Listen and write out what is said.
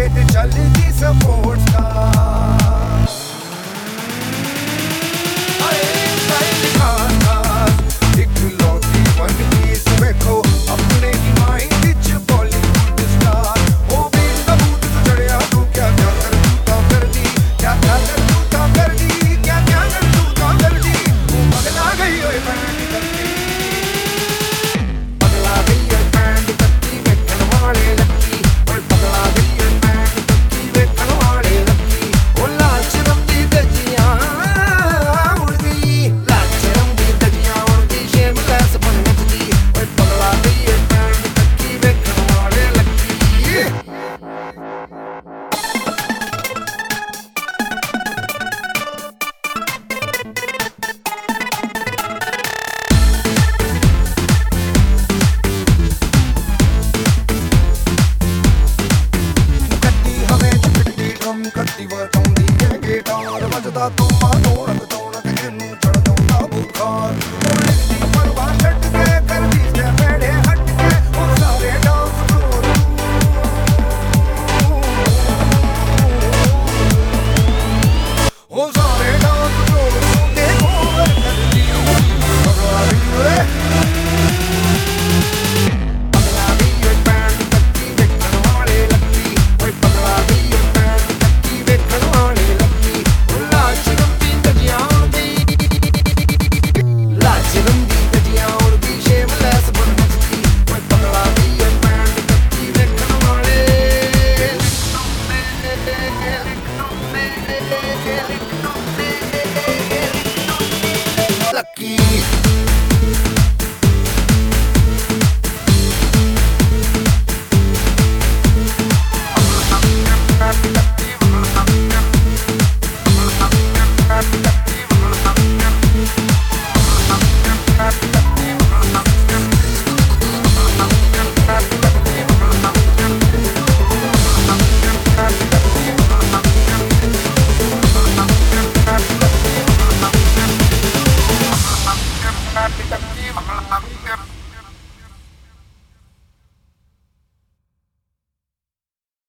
ਤੇ ਚੱਲਦੀ ਸਪੋਰਟਸ ਕਾਰ ਆਏ ਸਟਾਈਲ ਖਾਸ ਇੱਕ ਲੋਟੀ ਵਨ ਪੀਸ ਵੇਖੋ ਆਪਣੇ ਹੀ ਮਾਈਂਡ ਵਿੱਚ ਬਾਲੀਵੁੱਡ ਸਟਾਰ ਉਹ ਵੀ ਸਬੂਤ ਤੋਂ ਚੜਿਆ ਤੂੰ ਕਿਆ ਕਿਆ ਕਰ ਤੂੰ ਤਾਂ ਕਰਦੀ ਕਿਆ ਕਿਆ ਕਰ ਤੂੰ ਤਾਂ ਕਰਦੀ ਕਿਆ ਕਿਆ ਕਰ ਤੂੰ ਤਾਂ ਕਰਦੀ ਤੂੰ ਪਗਲਾ ਗਈ ਓਏ ਬੈਂਡ ਕਰਦੀ ਪਗਲਾ ਗਈ ਓਏ ਬੈਂਡ ਕਰਦੀ ਵੇਖਣ ਵਾਲੇ ਲੱਕੀ ਓਏ ਪਗਲਾ ਗਈ ਓਏ ਬੈਂਡ ਕਰਦੀ ਵੇਖਣ ਵਾਲੇ ਲੱਕੀ ਉਹ ਲਾਚ ਰੰਦੀ ਦਜੀਆਂ ਉੜਦੀ ਲਾਚ ਰੰਦੀ ਦਜੀਆਂ ਉੜਦੀ ਸ਼ੇਮਲੈਸ ਬਣ ਨੱਚਦੀ ਓਏ ਪਗਲਾ ਗਈ ਓਏ ਬੈਂਡ ਕਰਦੀ ਵੇਖਣ ਵਾਲੇ ਲੱਕੀ ਕੱਟੀ ਹਵੇ ਚਿੱਟੀ ਡਰਮ ਕੱਟੀ ਵਜਾਉਂਦੀ ਹੈ ਗਿਟਾਰ ਵੱਜਦਾ ਤੁਮਾ ਢੋਲਕ ਢੋਲਕ ਇਹਨੂੰ ਚੜ ਜਾਂਦਾ ਬੁਖਾਰ ਉਹ ਲਿਖਦੀ ਪਰਵਾਹ ਛੱਡ ਕੇ ਕਰਦੀ ਤੇ ਮੇਰੇ ਹਟ ਕੇ ਉਹ ਸਾਰੇ ਡਾਂਸ ਫਲੋਰ ਉਹ ਸਾਰੇ ਡਾਂਸ ਫਲੋਰ ਤੇ ਹੋਰ ਕਰਦੀ ਪਗਲਾ ਗਈ ਓਏ ਪਗਲਾ ਗਈ ਓਏ ਬੈਂਡ ਕੱਟੀ ਵੇਖਣ ਵਾਲੇ ਲੱਕੀ ਓਏ ਪਗਲਾ ਗਈ ਓਏ ਬੈਂਡ ਕੱਟੀ ਵੇਖਣ ਵਾਲੇ ਲੱਕੀ ਉਹ ਲਾਚ ਰੰਦੀ ਦਜੀਆਂ ਉੜਦੀ ਲਾਚ ਰੰਦੀ ਦਜੀਆਂ ਉੜਦੀ ਸ਼ੇਮਲੈਸ ਬਣ ਨੱਚਦੀ ਓਏ ਪਗਲਾ ਗਈ ਓਏ ਬੈਂਡ ਕੱਟੀ ਵੇਖਣ ਵਾਲੇ ਲੱਕੀ